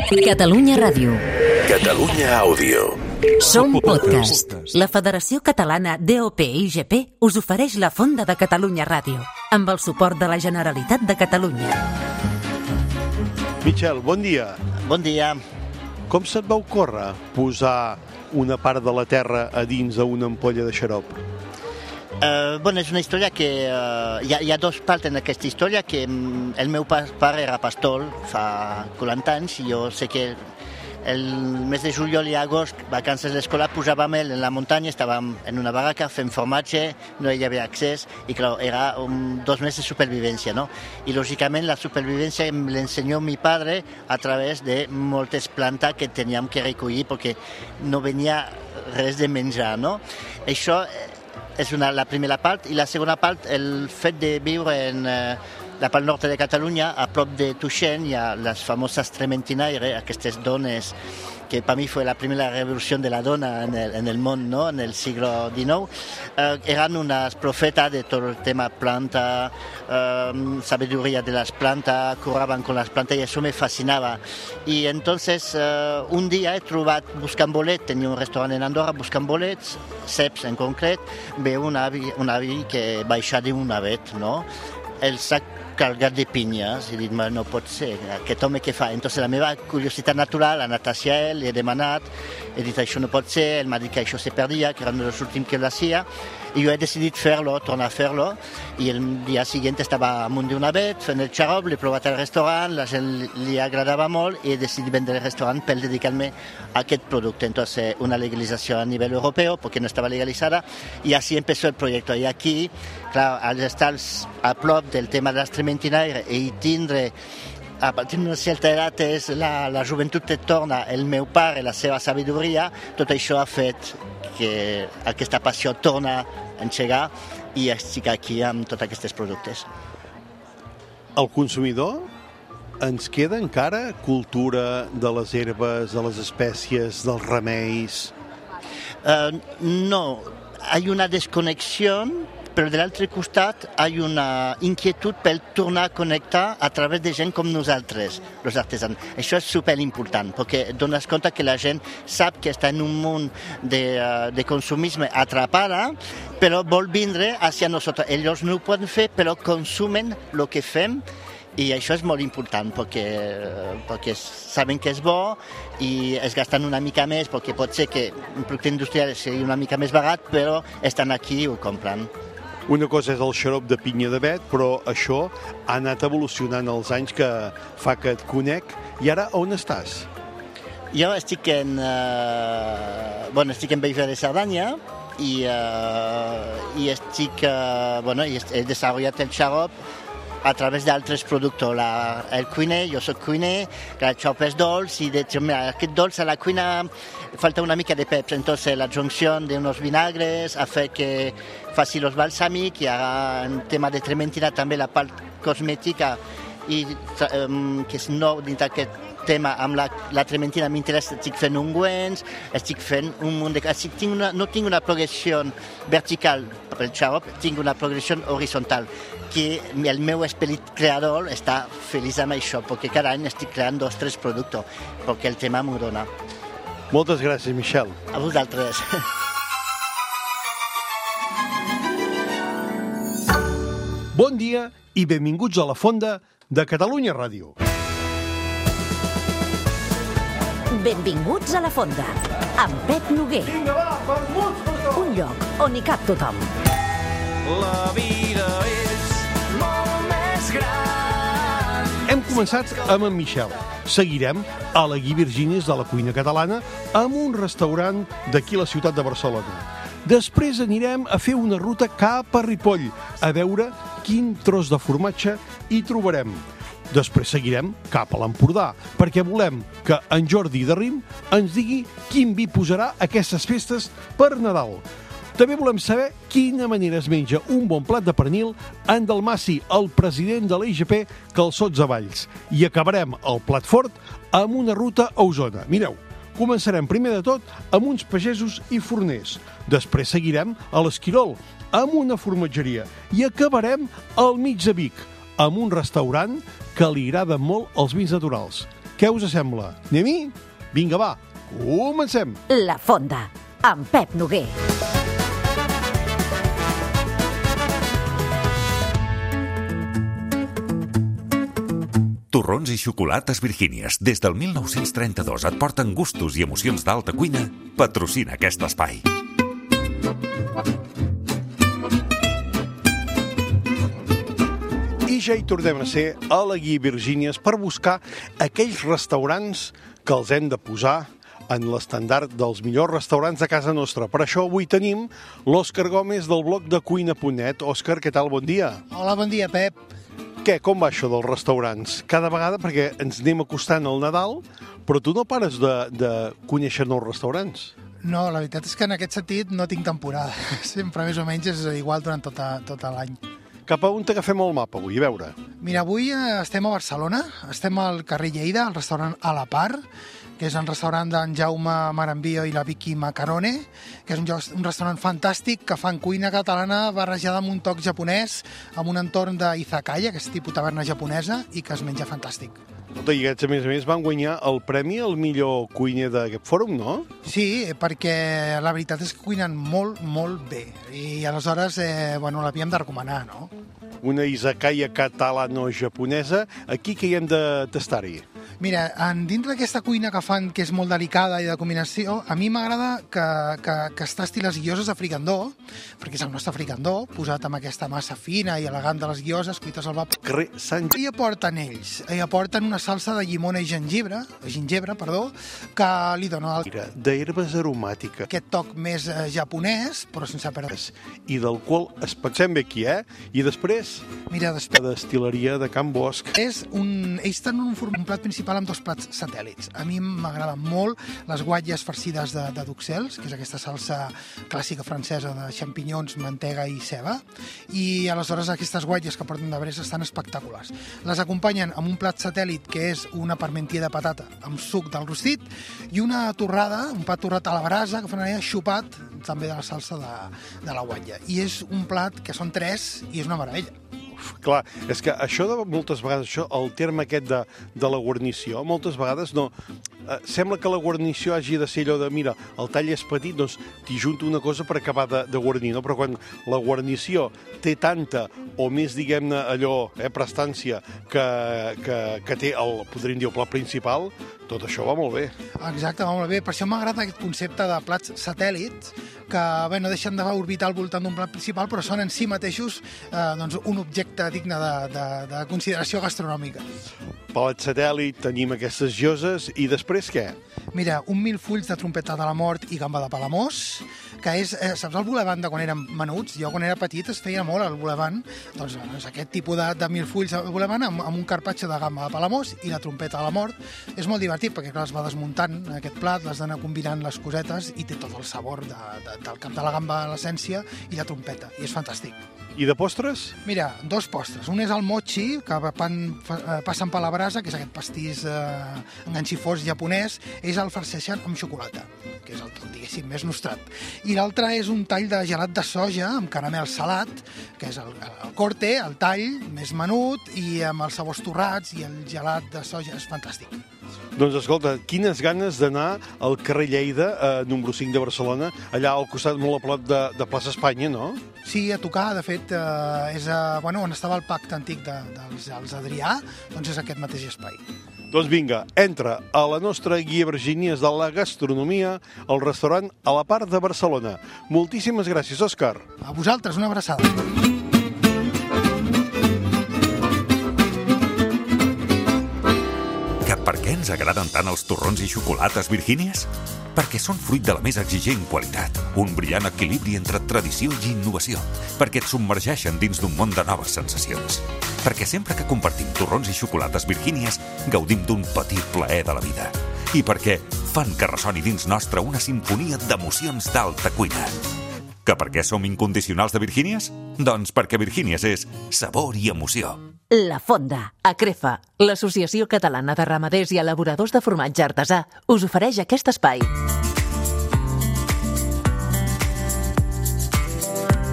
Catalunya Ràdio. Catalunya Àudio. Som podcast. La Federació Catalana DOP-IGP us ofereix la Fonda de Catalunya Ràdio, amb el suport de la Generalitat de Catalunya. Michel, bon dia. Bon dia. Com se't va ocórrer posar una part de la terra a dins d'una ampolla de xarop? És una història que hi ha dos parts en aquesta història, que el meu pare era pastor fa 40 anys i jo sé que el mes de juliol i agost, vacances d'escola, posàvem en la muntanya, estàvem en una barraca fent formatge, no hi havia accés i clar, era 2 mesos de supervivència, no? I lògicament la supervivència em l'ensenyó mi padre a través de moltes plantes que teníem que recollir perquè no venia res de menjar, no? Això és la primera part, i la segona part, el fet de viure en la part nord de Catalunya, a prop de Tuixén, hi ha les famoses trementinaires, aquestes dones que per mi fue la primera revolució de la dona en el món, ¿no? En el siglo XIX, eran unas profetas de todo el tema planta, sabiduría de las plantas, curaban con las plantas y eso me fascinaba. Y entonces un dia he trobat buscant bolet, tenia un restaurant en Andorra buscant bolets, ceps en concret, veu un avi que baixa d'un avet, no? El sac carregat de pinyes, i he dit, no pot ser, aquest home què fa? Entonces la meva curiositat natural ha anat hacia ell, he demanat, he dit, això no pot ser, ell m'ha dit que això se perdia, que era uno de los últims que lo hacía, i jo he decidit tornar a fer-lo, i el dia següent estava amunt d'un avet, fent el xarop, l'he provat al restaurant, la gent li agradava molt, i he decidit vendre el restaurant per dedicar-me a aquest producte. Entonces, una legalización a nivel europeo, porque no estaba legalizada, y así empezó el proyecto. Y aquí, claro, al estar a prop del tema de las trementinaires i tindre a partir d'una certa edat la joventut et torna, el meu pare, la seva sabidoria, tot això ha fet que aquesta passió torna a engegar i estic aquí amb tots aquests productes. El consumidor ens queda encara cultura de les herbes, de les espècies, dels remeis? No, hay una desconexión, però de l'altre costat hi ha una inquietud per tornar a connectar a través de gent com nosaltres, els artesans. Això és superimportant, perquè et dones compte que la gent sap que està en un món de consumisme atrapada, però vol vindre hacia nosaltres. Ells no ho poden fer, però consumen el que fem, i això és molt important perquè saben que és bo i es gasten una mica més, perquè pot ser que un producte industrial sigui una mica més barat, però estan aquí i ho compren. Una cosa és el xarop de pinya d'avet, però això ha anat evolucionant els anys que fa que et conec. I ara on estàs? Jo estic en Bellver de Cerdanya i he desenvolupat el xarop a través d'altres productes. El cuiner, jo soc cuiner, el xarop és dolç i aquest dolç a la cuina falta una mica de peps, entonces la junción de unos vinagres ha fet que faci los balsàmics, i ara en tema de trementina també la part cosmètica i que és nou dintre aquest tema amb la trementina m'interessa, estic fent ungüents, estic fent un munt de... No tinc una progressió vertical per el xarop, tinc una progressió horitzontal, que el meu esperit creador està feliç amb això, perquè cada any estic creant 2 o 3 productes, perquè el tema m'ho dona. Moltes gràcies, Michel. A vosaltres. Bon dia i benvinguts a la Fonda de Catalunya Ràdio. Benvinguts a la Fonda, amb Pep Noguer. Un lloc on hi cap tothom. La vida és molt més gran. Hem començat amb en Michel. Seguirem a la Gui Virginis de la cuina catalana amb un restaurant d'aquí a la ciutat de Barcelona. Després anirem a fer una ruta cap a Ripoll, a veure quin tros de formatge hi trobarem. Després seguirem cap a l'Empordà, perquè volem que en Jordi de Rim ens digui quin vi posarà aquestes festes per Nadal. També volem saber quina manera es menja un bon plat de pernil en Dalmaci, el president de l'IGP Calçots a Valls. I acabarem el plat fort amb una ruta a Osona. Mireu, començarem primer de tot amb uns pagesos i forners. Després seguirem a l'Esquirol, amb una formatgeria. I acabarem al mig de Vic, amb un restaurant que li agraden molt els vins naturals. Què us sembla? Anem-hi? Vinga, va, comencem! La Fonda, amb Pep Noguer. Torrons i xocolates Virgínies, des del 1932 et porten gustos i emocions d'alta cuina, patrocina aquest espai. I ja hi tornem a ser a la Guia Virgínies per buscar aquells restaurants que els hem de posar en l'estandard dels millors restaurants de casa nostra. Per això avui tenim l'Òscar Gómez del blog de Cuina.net. Òscar, què tal? Bon dia. Hola, bon dia, Pep. Què, com va això dels restaurants? Cada vegada, perquè ens anem acostant al Nadal, però tu no pares de conèixer nous restaurants. No, la veritat és que en aquest sentit no tinc temporada. Sempre més o menys és igual durant tot l'any. Cap a on t'agafem el mapa avui? A veure. Mira, avui estem a Barcelona, estem al carrer Lleida, al restaurant A la Par, que és el restaurant d'en Jaume Marambio i la Vicky Macarone, que és un restaurant fantàstic que fan cuina catalana barrejada amb un toc japonès, amb un entorn d'izakaya, que és tipus taverna japonesa, i que es menja fantàstic. Escolta, i aquests, a més, van guanyar el premi al millor cuiner d'aquest fòrum, no? Sí, perquè la veritat és que cuinen molt, molt bé. I aleshores, l'havíem de recomanar, no? Una izakaya catalano-japonesa. Aquí què hi hem de tastar-hi? Mira, dintre d'aquesta cuina que fan, que és molt delicada i de combinació, a mi m'agrada que es tasti les guioses de fricandó, perquè és el nostre fricandó, posat amb aquesta massa fina i elegant de les guioses, cuites al vapor. Carrer Sant... I aporten ells? Hi aporten una salsa de llimona i gingebre, que li dona d'herbes aromàtiques. Aquest toc més japonès, però sense perdre. I del qual es pensem bé aquí, I després, mira, de destileria de Can Bosch. Ells tenen un plat principal amb dos plats satèl·lits. A mi m'agraden molt les guatlles farcides de duxelles, que és aquesta salsa clàssica francesa de xampinyons, mantega i ceba, i aleshores aquestes guatlles que porten de bresa estan espectaculars. Les acompanyen amb un plat satèl·lit que és una parmentier de patata amb suc del rostit i una torrada, un pa torrat a la brasa que fan allà xupat també de la salsa de la guatlla. I és un plat que són 3 i és una meravella. Clar, és que això de moltes vegades, el terme aquest de la guarnició, moltes vegades no... Sembla que la guarnició hagi de ser allò de, mira, el tall és petit, doncs t'hi junto una cosa per acabar de guarnir, no? Però quan la guarnició té tanta o més, diguem-ne, allò, prestància que té podríem dir, el plat principal, tot això va molt bé. Exacte, va molt bé. Per això m'agrada aquest concepte de plats satèl·lits, que no deixen d'orbitar al voltant d'un plat principal, però són en si mateixos un objecte digne de consideració gastronòmica. Plat satèl·lit, tenim aquestes lloses, i després què? Mira, un milfulls de trompeta de la mort i gamba de Palamós, que és, saps el boulevant de quan érem menuts? Jo quan era petit es feia molt el boulevant, doncs és aquest tipus de milfulls de boulevant amb un carpaccio de gamba de Palamós i la trompeta de la mort. És molt divertit perquè clar, es va desmuntant aquest plat, l'has d'anar combinant les cosetes i té tot el sabor del cap de la gamba, l'essència i la trompeta, i és fantàstic. I de postres? Mira, 2 postres. Un és el mochi, que passen per la brasa, que és aquest pastís enganxifós japonès. Ells el farceixen amb xocolata, que és el, diguéssim, més nostrat. I l'altre és un tall de gelat de soja amb caramel salat, que és el corte, el tall, més menut, i amb els sabors torrats i el gelat de soja. És fantàstic. Doncs escolta, quines ganes d'anar al carrer Lleida, número 5 de Barcelona, allà al costat molt a prop de Plaça Espanya, no? Sí, a tocar, de fet, és on estava el pacte antic dels Adrià, doncs és aquest mateix espai. Doncs vinga, entra a la nostra guia Virgínies de la gastronomia al restaurant A la Par de Barcelona. Moltíssimes gràcies, Òscar. A vosaltres, una abraçada. Per què ens agraden tant els torrons i xocolates Virgínies? Perquè són fruit de la més exigent qualitat, un brillant equilibri entre tradició i innovació, perquè et submergeixen dins d'un món de noves sensacions. Perquè sempre que compartim torrons i xocolates Virgínies, gaudim d'un petit plaer de la vida. I perquè fan que ressoni dins nostre una sinfonia d'emocions d'alta cuina. Que per què som incondicionals de Virgínies? Doncs perquè Virgínies és sabor i emoció. La Fonda, a Crefa, l'Associació Catalana de Ramaders i Elaboradors de Formatge Artesà, us ofereix aquest espai.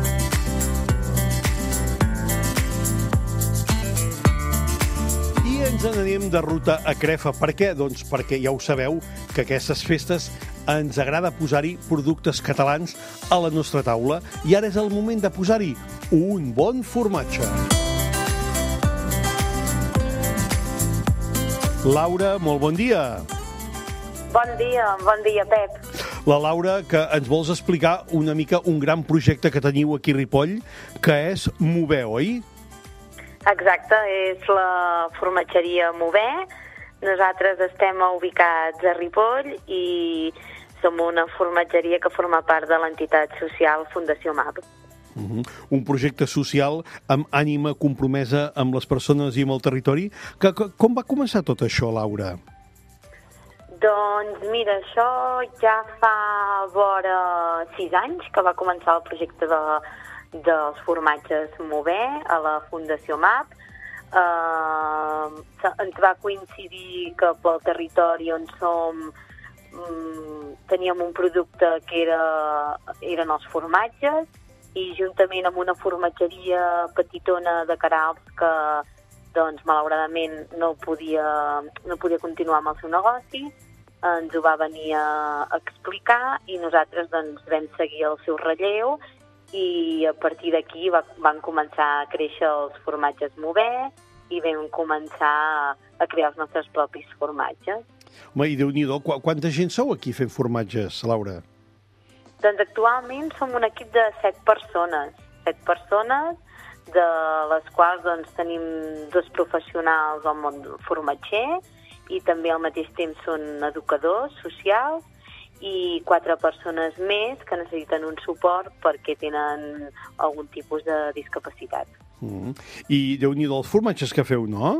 I ens n'anem de ruta a Crefa. Per què? Doncs perquè ja ho sabeu que aquestes festes ens agrada posar-hi productes catalans a la nostra taula i ara és el moment de posar-hi un bon formatge. Laura, molt bon dia. Bon dia, Pep. La Laura, que ens vols explicar una mica un gran projecte que teniu aquí a Ripoll, que és Mover, oi? Exacte, és la formatgeria Mover. Nosaltres estem ubicats a Ripoll i som una formatgeria que forma part de l'entitat social Fundació MAP. Un projecte social amb ànima compromesa amb les persones i amb el territori. Com va començar tot això, Laura? Doncs mira, això ja fa vora 6 anys que va començar el projecte dels formatges Mover a la Fundació MAP. Ens va coincidir que pel territori on som teníem un producte que eren els formatges i juntament amb una formatgeria petitona de Queralbs que doncs, malauradament no podia continuar amb el seu negoci, ens ho va venir a explicar i nosaltres doncs, vam seguir el seu relleu i a partir d'aquí van començar a créixer els formatges Mover i vam començar a crear els nostres propis formatges. Home, i Déu-n'hi-do, quanta gent sou aquí fent formatges, Laura? Doncs actualment som un equip de 7 persones. 7 persones, de les quals doncs, tenim 2 professionals al món formatger i també al mateix temps són educadors socials i 4 persones més que necessiten un suport perquè tenen algun tipus de discapacitat. I Déu-n'hi-do els formatges que feu, no?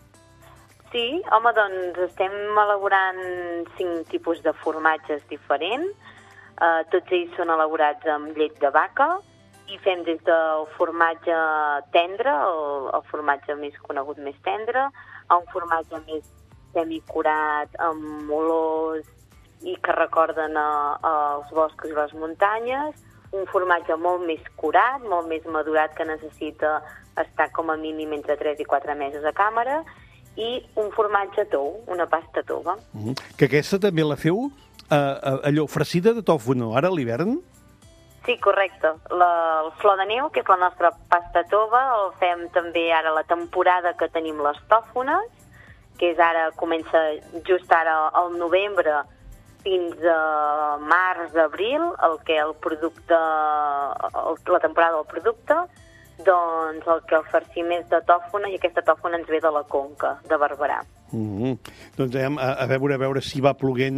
Sí, home, doncs estem elaborant 5 tipus de formatges diferents. Tots ells són elaborats amb llet de vaca i fem des del formatge tendre, el formatge més conegut, més tendre, a un formatge més semicurat, amb olors i que recorden els boscos i les muntanyes, un formatge molt més curat, molt més madurat, que necessita estar com a mínim entre 3 i 4 mesos a càmera, i un formatge tou, una pasta tova. Que aquesta també la feu allò farcida de tofu, no? Ara a l'hivern? Sí, correcte. El flor de neu, que és la nostra pasta tova, el fem també ara a la temporada que tenim les tòfones, que és ara, comença just ara al novembre fins a març, abril, el producte, la temporada del producte, doncs el que el farcim és de tòfona i aquesta tòfona ens ve de la Conca, de Barberà. Doncs a veure si va ploguent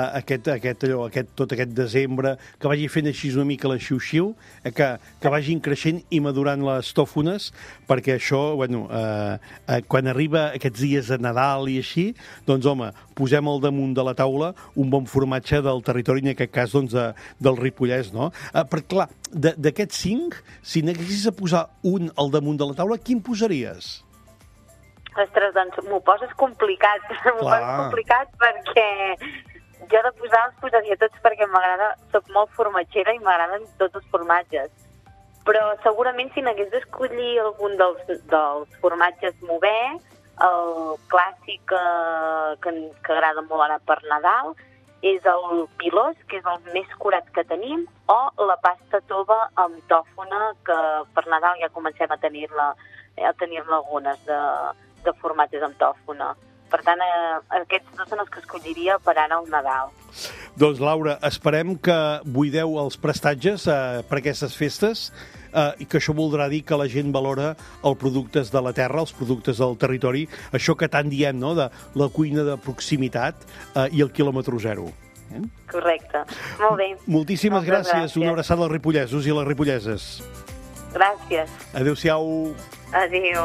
tot aquest desembre, que vagi fent així una mica la xiu-xiu, que vagin creixent i madurant les tòfones, perquè això, quan arriba aquests dies de Nadal i així, doncs home, posem al damunt de la taula un bon formatge del territori, en aquest cas doncs del Ripollès, no? Perquè clar, d'aquests 5, si n'haguessis a posar un al damunt de la taula, quin posaries? Ostres, doncs m'ho poses complicat. M'ho poses complicat perquè jo de posar els posaria tots perquè m'agrada, soc molt formatgera i m'agraden tots els formatges. Però segurament si n'hagués d'escollir algun dels formatges Mover, el clàssic que agrada molt ara per Nadal és el pilós, que és el més curat que tenim, o la pasta tova amb tòfona, que per Nadal ja comencem a tenir-ne algunes de formatges amb tòfona. Per tant, aquests 2 són els que escolliria per ara al Nadal. Doncs, Laura, esperem que buideu els prestatges per aquestes festes i que això voldrà dir que la gent valora els productes de la terra, els productes del territori, això que tant diem, no?, de la cuina de proximitat i el quilòmetre zero. Correcte. Molt bé. Moltíssimes gràcies. Una abraçada als ripollesos i a les ripolleses. Gràcies. Adéu-siau. Adéu.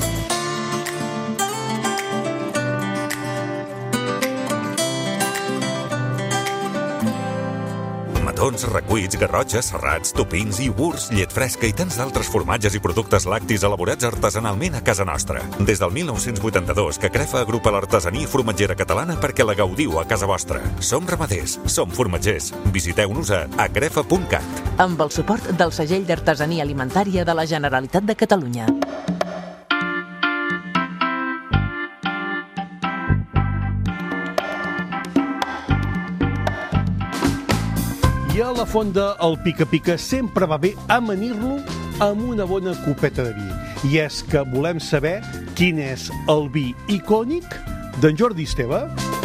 Matons, recuits, garrotxes, serrats, topins, iogurts, llet fresca i tants d'altres formatges i productes lactis elaborats artesanalment a casa nostra. Des del 1982 que Crefa agrupa l'artesania formatgera catalana perquè la gaudiu a casa vostra. Som ramaders, som formatgers. Visiteu-nos a crefa.cat. Amb el suport del segell d'artesania alimentària de la Generalitat de Catalunya. I a la fonda el pica-pica sempre va bé amanir-lo amb una bona copeta de vi. I és que volem saber quin és el vi icònic d'en Jordi Esteve.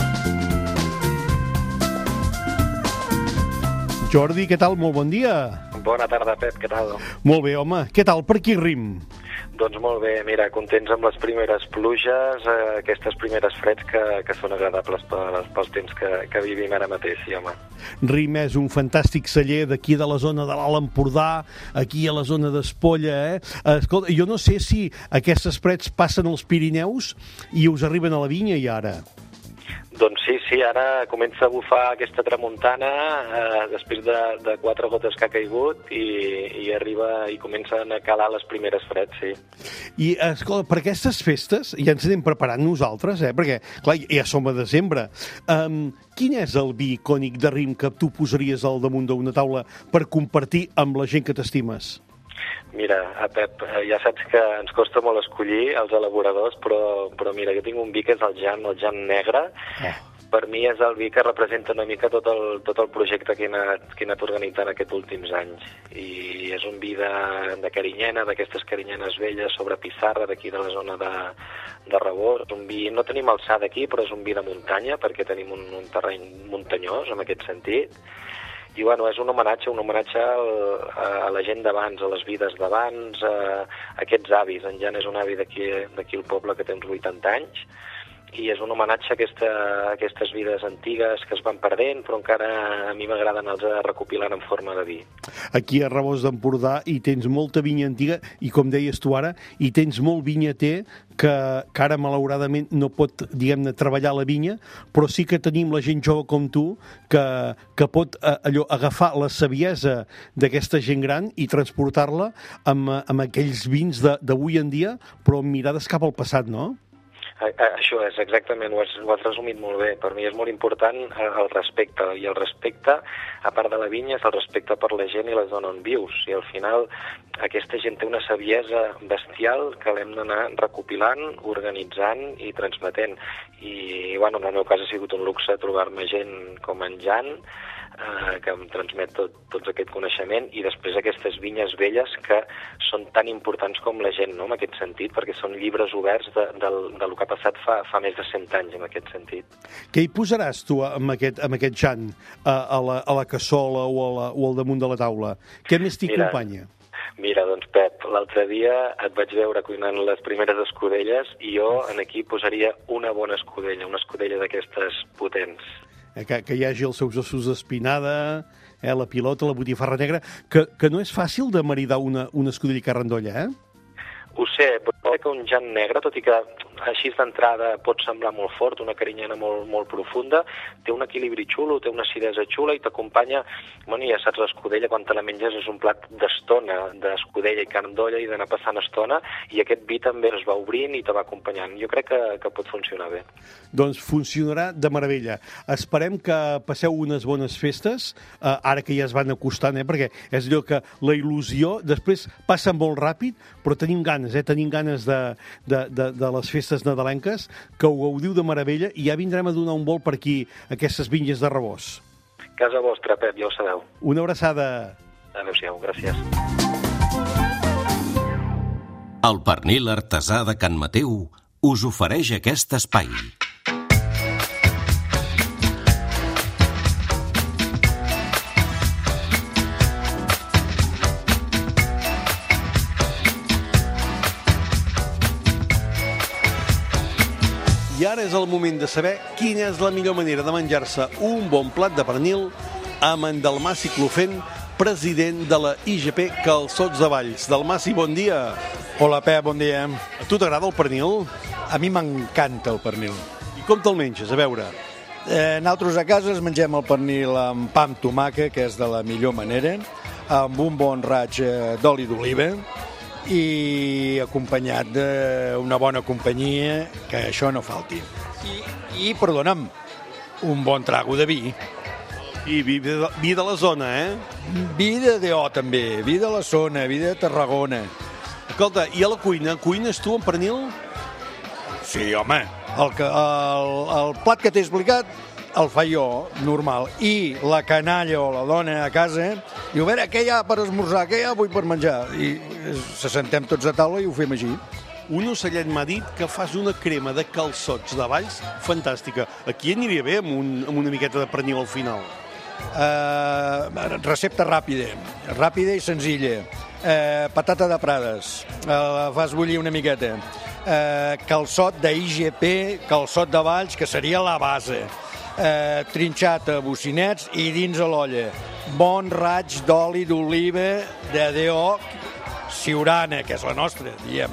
Jordi, què tal? Molt bon dia. Bona tarda, Pep, què tal? Molt bé, home. Què tal per aquí Rim? Doncs molt bé, mira, contents amb les primeres pluges, aquestes primeres freds que són agradables pels temps que vivim ara mateix, sí, home. Rim és un fantàstic celler d'aquí de la zona de l'Alt Empordà, aquí a la zona d'Espolla, Escolta, jo no sé si aquestes freds passen als Pirineus i us arriben a la vinya i ara. Doncs sí, ara comença a bufar aquesta tramuntana després de 4 gotes que ha caigut i arriba i comencen a calar les primeres freds, sí. I, escolta, per aquestes festes ja ens anem preparant nosaltres, perquè, clar, ja som a desembre. Quin és el vi icònic de Rim que tu posaries al damunt d'una taula per compartir amb la gent que t'estimes? Mira, Pep, ja saps que ens costa molt escollir els elaboradors, però mira, jo tinc un vi que és el Jan negre. Per mi és el vi que representa una mica tot el projecte que he anat organitzant aquests últims anys. I és un vi de carinyena, d'aquestes carinyenes velles sobre pissarra d'aquí de la zona de Rabós. Un vi, no tenim alçada aquí, però és un vi de muntanya, perquè tenim un terreny muntanyós en aquest sentit. I bueno, és un homenatge a la gent d'abans, a les vides d'abans, a aquests avis. En Jan és un avi d'aquí al poble que té uns 80 anys, i és un homenatge a aquestes vides antigues que es van perdent, però encara a mi m'agrada anar-los recopilant en forma de vi. Aquí a Rabós d'Empordà hi tens molta vinya antiga i, com deies tu ara, hi tens molt vinyater que ara malauradament no pot, diguem-ne, treballar la vinya, però sí que tenim la gent jove com tu que pot agafar la saviesa d'aquesta gent gran i transportar-la amb aquells vins d'avui en dia, però amb mirades cap al passat, no? Això és, exactament, ho has resumit molt bé. Per mi és molt important el respecte, i el respecte, a part de la vinya, és el respecte per la gent i la zona on vius. I al final aquesta gent té una saviesa bestial que l'hem d'anar recopilant, organitzant i transmetent. I bueno, en el meu cas ha sigut un luxe trobar-me gent com en Jan, que em transmet tot aquest coneixement, i després aquestes vinyes velles que són tan importants com la gent, no?, en aquest sentit, perquè són llibres oberts del que ha passat fa més de 100 anys, en aquest sentit. Què hi posaràs tu amb aquest Jan a la cassola o al damunt de la taula? Què més t'hi acompanya? Mira, doncs, Pep, l'altre dia et vaig veure cuinant les primeres escudelles i jo aquí posaria una bona escudella, una escudella d'aquestes potents. Que hi hagi els seus ossos d'espinada, la pilota, la botifarra negra, que no és fàcil de maridar una escudella carrandolla, Ho sé, però que un Jan negre, tot i que així d'entrada pot semblar molt fort, una carinyena molt profunda, té un equilibri xulo, té una acidesa xula i t'acompanya, bueno, ja saps, l'escudella quan te la menges és un plat d'estona, d'escudella i carn d'olla i d'anar passant estona, i aquest vi també es va obrint i te va acompanyant. Jo crec que pot funcionar bé. Doncs funcionarà de meravella. Esperem que passeu unes bones festes, ara que ja es van acostant, perquè és allò que la il·lusió després passa molt ràpid, però tenim ganes de les festes nadalenques, que ho gaudiu de meravella, i ja vindrem a donar un vol per aquí, aquestes vinyes de Rabós. Casa vostra, Pep, ja ho sabeu. Una abraçada. Adéu-siau, gràcies. El pernil artesà de Can Mateu us ofereix aquest espai. I ara és el moment de saber quina és la millor manera de menjar-se un bon plat de pernil amb en Dalmaci Clofent, president de la IGP Calçots de Valls. Dalmaci, bon dia. Hola, Pep, bon dia. A tu t'agrada el pernil? A mi m'encanta el pernil. I com te'l menges? A veure. Nosaltres a casa mengem el pernil amb pa amb tomàquet, que és de la millor manera, amb un bon raig d'oli d'oliva, i acompanyat d'una bona companyia, que això no falti. I perdona'm, un bon trago de vi. I vi de la zona, Vi de DO, també, vi de la zona, vi de Tarragona. Escolta, i a la cuina? Cuines tu amb pernil? Sí, home, el plat que t'he explicat el faió normal, i la canalla o la dona a casa diu, a veure, què hi ha per esmorzar, què hi ha avui per menjar? I se sentem tots a taula i ho fem així. Un ocellet m'ha dit que fas una crema de calçots de Valls fantàstica. Aquí aniria bé amb una miqueta de pernil al final. Recepta ràpida i senzilla. Patata de Prades, la fas bullir una miqueta. Calçot d'IGP, calçot de Valls, que seria la base. Trinxat a bocinets i dins a l'olla. Bon raig d'oli d'oliva de DO Siurana, que és la nostra, diguem.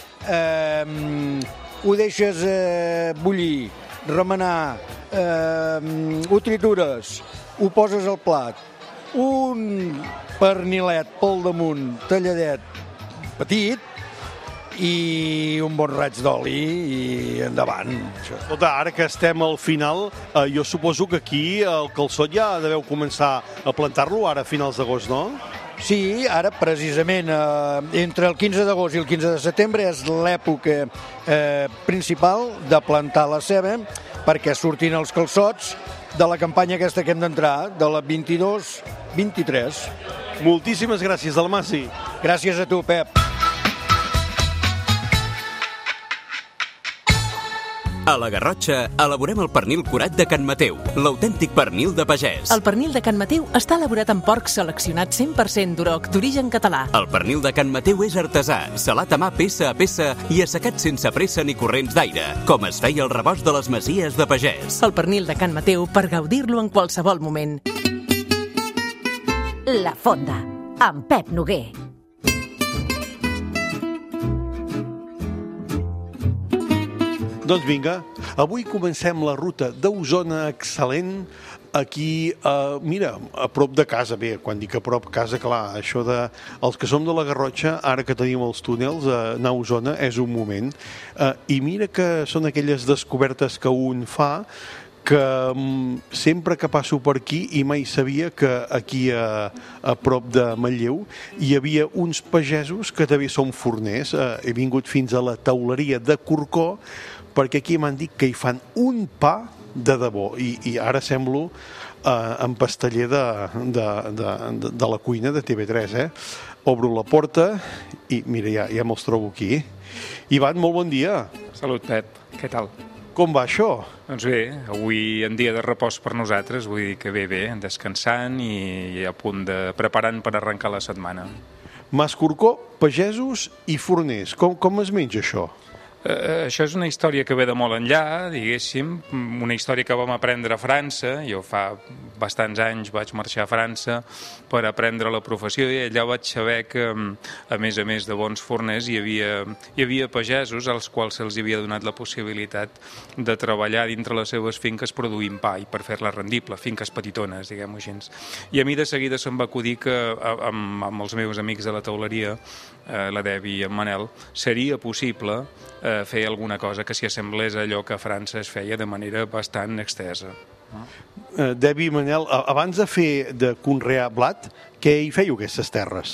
Ho deixes bullir, remenar, ho tritures, ho poses al plat, un pernilet pel damunt, talladet, petit, i un bon raig d'oli i endavant. Escolta, ara que estem al final, jo suposo que aquí el calçot ja deveu començar a plantar-lo ara a finals d'agost, no? Sí, ara precisament entre el 15 d'agost i el 15 de setembre és l'època principal de plantar la ceba perquè surtin els calçots de la campanya aquesta que hem d'entrar, de la 22-23. Moltíssimes gràcies, Dalmaci. Gràcies a tu, Pep. A la Garrotxa elaborem el pernil curat de Can Mateu, l'autèntic pernil de pagès. El pernil de Can Mateu està elaborat amb porc seleccionat 100% d'Uroc, d'origen català. El pernil de Can Mateu és artesà, salat a mà peça a peça i assecat sense pressa ni corrents d'aire, com es feia el rebost de les masies de pagès. El pernil de Can Mateu per gaudir-lo en qualsevol moment. La Fonda, amb Pep Noguer. Doncs vinga, avui comencem la ruta d'Osona excel·lent aquí, mira, a prop de casa. Bé, quan dic a prop casa, clar, això de els que som de la Garrotxa, ara que tenim els túnels, anar a Osona és un moment. I mira que són aquelles descobertes que un fa que sempre que passo per aquí i mai sabia que aquí a prop de Manlleu hi havia uns pagesos que també són forners. He vingut fins a la teuleria de Corcó perquè aquí m'han dit que hi fan un pa de debò i ara semblo en pasteller de la cuina de TV3. Obro la porta i mira, ja me'ls trobo aquí. Ivan, molt bon dia. Salut, Pep. Què tal? Com va això? Doncs bé, avui en dia de repòs per nosaltres, vull dir que bé, descansant i a punt de preparant per arrencar la setmana. Mas Corcó, pagesos i forners. Com es menja això? Això és una història que ve de molt enllà, diguéssim, una història que vam aprendre a França. Jo fa bastants anys vaig marxar a França per aprendre la professió i allà vaig saber que, a més de bons forners, hi havia pagesos als quals se'ls havia donat la possibilitat de treballar dintre les seves finques produint pa i per fer-la rendible, finques petitones, diguem-ho així. I a mi de seguida se'm va acudir que amb els meus amics de la teuleria, la Debi i en Manel, seria possible fer alguna cosa que s'hi assemblés a allò que a França es feia de manera bastant extensa. Debi i Manel, abans de conrear blat, què hi fèieu aquestes terres?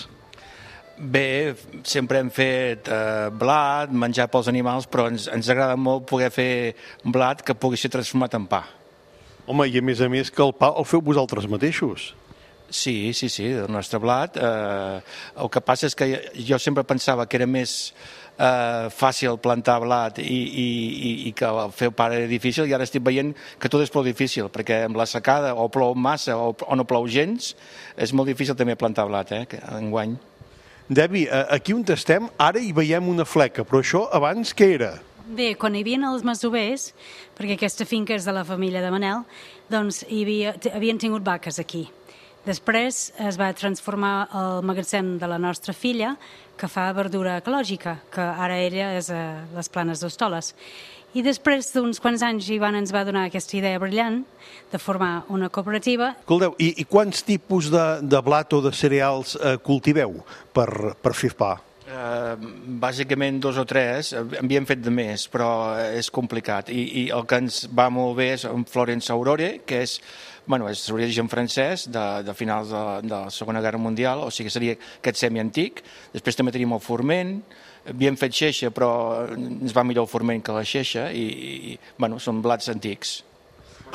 Bé, sempre hem fet blat, menjar pels animals, però ens agrada molt poder fer blat que pugui ser transformat en pa. Home, i a més que el pa el feu vosaltres mateixos. Sí, el nostre blat. El que passa és que jo sempre pensava que era més fàcil plantar blat i que el fer pa era difícil, i ara estic veient que tot és prou difícil, perquè amb la secada o plou massa o no plou gens, és molt difícil també plantar blat, enguany. Debi, aquí on estem, ara hi veiem una fleca, però això abans què era? Bé, quan hi havia els masovers, perquè aquesta finca és de la família de Manel, doncs havien tingut vaques aquí. Després es va transformar el magatzem de la nostra filla, que fa verdura ecològica, que ara ella és a les Planes d'Hostoles. I després d'uns quants anys Ivan ens va donar aquesta idea brillant de formar una cooperativa. Escolteu, i quants tipus de blat o de cereals cultiveu per fer pa? Bàsicament 2 o 3, havíem fet de més, però és complicat. I el que ens va molt bé és un Florence Aurore, que és d'origen francès, de finals de la Segona Guerra Mundial, o sigui que seria aquest semi-antic. Després també tenim el forment, havíem fet xeixa, però ens va millor el forment que la xeixa, i són blats antics.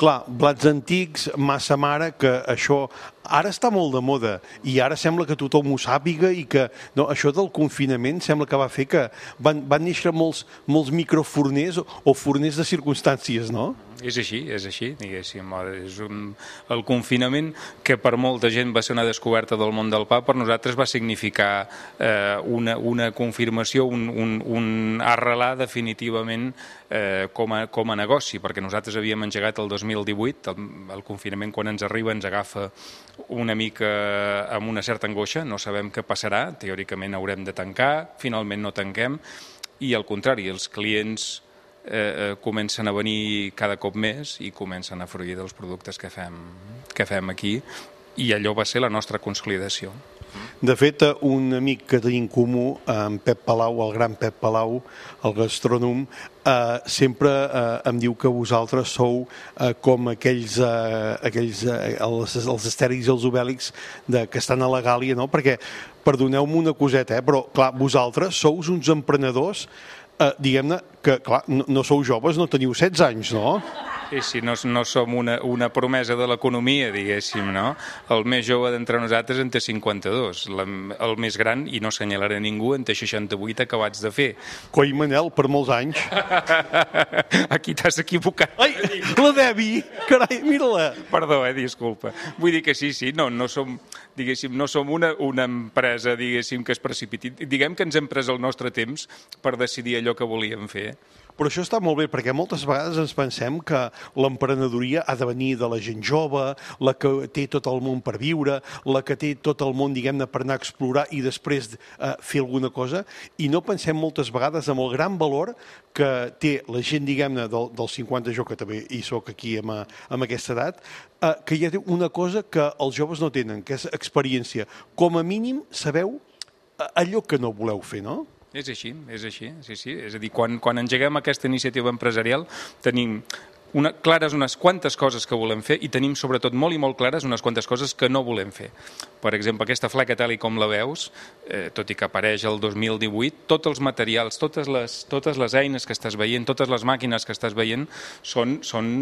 clar, blats antics, massa mare, que això ara està molt de moda i ara sembla que tothom ho sàpiga i que això del confinament sembla que va fer que van néixer molts microforners o forners de circumstàncies, no? És així, diguéssim. El confinament, que per molta gent va ser una descoberta del món del pa, per nosaltres va significar una confirmació, un arrelar definitivament com a negoci, perquè nosaltres havíem engegat el 2018, el confinament quan ens arriba ens agafa una mica amb una certa angoixa, no sabem què passarà, teòricament haurem de tancar, finalment no tanquem, i al contrari, els clients comencen a venir cada cop més i comencen a fruir dels productes que fem aquí, i allò va ser la nostra consolidació. De fet, un amic que tenim comú, en Pep Palau, el gran Pep Palau, el gastrònom, sempre em diu que vosaltres sou com aquells els Astèrix i els Obèlix que estan a la Gàlia, no? Perquè, perdoneu-me una coseta, però clar, vosaltres sous uns emprenedors, diguem-ne que, clar, no sou joves, no teniu 16 anys, no? Sí, no som una promesa de l'economia, diguéssim, no? El més jove d'entre nosaltres en té 52, el més gran, i no assenyalaré ningú, en té 68 acabats de fer. Coi, Manel, per molts anys. Aquí t'has equivocat. Ai, la Debbie, carai, mira-la. Perdó, disculpa. Vull dir que sí, no som, diguéssim, no som una empresa, diguéssim, que es precipiti. Diguem que ens hem pres el nostre temps per decidir allò que volíem fer. Però això està molt bé, perquè moltes vegades ens pensem que l'emprenedoria ha de venir de la gent jove, la que té tot el món per viure, la que té tot el món, diguem-ne, per anar a explorar i després fer alguna cosa, i no pensem moltes vegades en el gran valor que té la gent, diguem-ne, dels 50, jo que també hi soc aquí amb aquesta edat, que hi ha una cosa que els joves no tenen, que és experiència. Com a mínim sabeu allò que no voleu fer, no? És així, sí. És a dir, quan engeguem aquesta iniciativa empresarial tenim clares unes quantes coses que volem fer i tenim sobretot molt i molt clares unes quantes coses que no volem fer. Per exemple, aquesta fleca tal i com la veus, tot i que apareix el 2018, tots els materials, totes les eines que estàs veient, totes les màquines que estàs veient són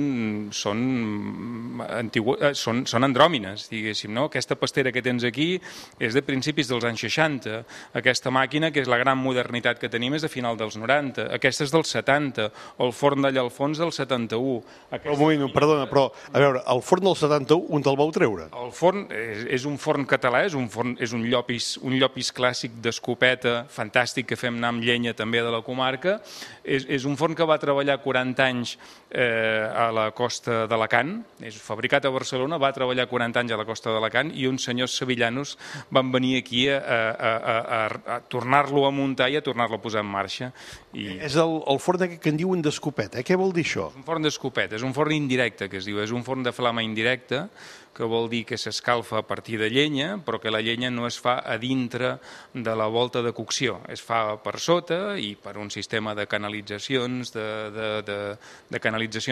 andròmines, diguéssim, no? Aquesta pastera que tens aquí és de principis dels anys 60, aquesta màquina, que és la gran modernitat que tenim, és de final dels 90, aquesta és dels 70, o el forn d'allà al fons del 71. Un moment, perdona, però, a veure, el forn del 71, on te'l vau treure? El forn és un forn català, és un llopis clàssic d'escopeta, fantàstic, que fem anar amb llenya també de la comarca. És un forn que va treballar 40 anys a la costa d'Alacant, és fabricat a Barcelona, va treballar 40 anys a la costa d'Alacant, i uns senyors sevillanos van venir aquí a tornar-lo a muntar i a tornar-lo a posar en marxa. És el forn que en diuen d'escopeta, què vol dir això? Un forn d'escopeta, és un forn indirecte, que es diu, és un forn de flama indirecta, que vol dir que s'escalfa a partir de llenya, però que la llenya no es fa a dintre de la volta de cocció, es fa per sota i per un sistema de canalitzacions de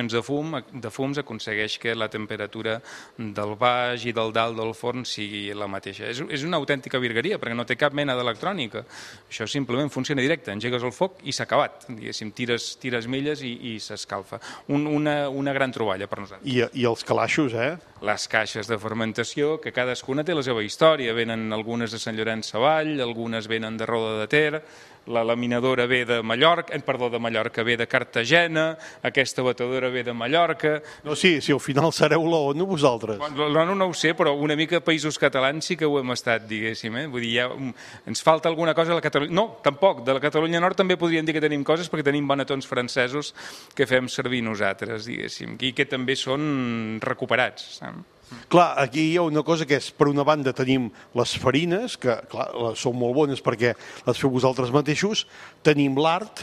fums aconsegueix que la temperatura del baix i del dalt del forn sigui la mateixa. És una autèntica virgueria, perquè no té cap mena d'electrònica. Això simplement funciona directe, engegues el foc i s'ha acabat. Diguéssim, tires milles i s'escalfa. Una gran troballa per nosaltres. I els calaixos, Les caixes de fermentació, que cadascuna té la seva història. Venen algunes de Sant Llorenç Savall, algunes venen de Roda de Ter, la laminadora ve de Mallorca ve de Cartagena, aquesta batedora ve de Mallorca... No, sí, al final sereu l'ONU vosaltres. L'ONU no ho sé, però una mica països catalans sí que ho hem estat, diguéssim. Vull dir, ens falta alguna cosa a la Catalunya... No, tampoc. De la Catalunya Nord també podríem dir que tenim coses, perquè tenim bonetons francesos que fem servir nosaltres, diguéssim, i que també són recuperats, saps? Clar, aquí hi ha una cosa que és, per una banda tenim les farines, que clar, són molt bones perquè les feu vosaltres mateixos, tenim l'art